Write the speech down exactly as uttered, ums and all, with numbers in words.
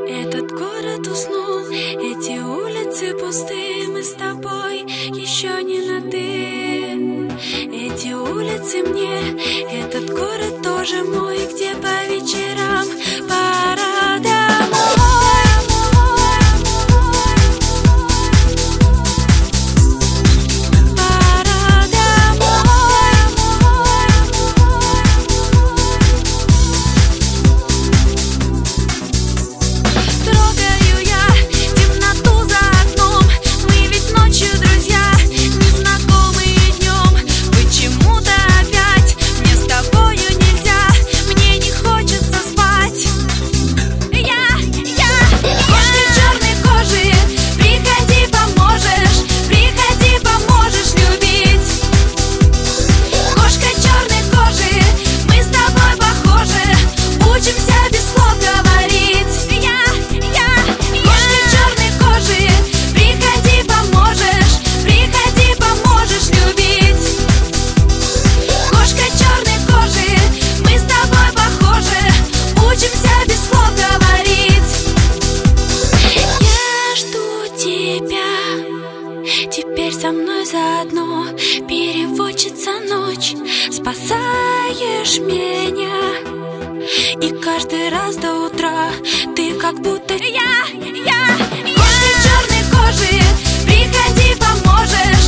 Этот город уснул, эти улицы пусты, мы с тобой еще не на «ты». Эти улицы мне, этот город тоже мой, где по вечерам пора домой. Теперь со мной заодно, переводчица ночь, спасаешь меня. И каждый раз до утра ты как будто я, я, я. Кошка черной кожи, приходи, поможешь.